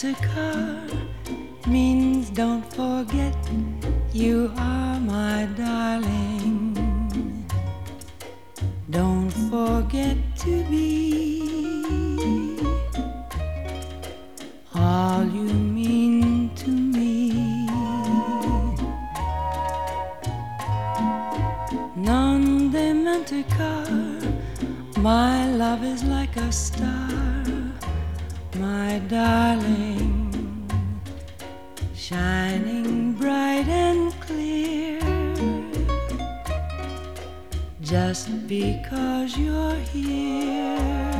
car means don't forget you are my darling. Don't forget to be all you mean to me. Non dimenticar, my love is like a star, my darling, shining bright and clear. Just because you're here,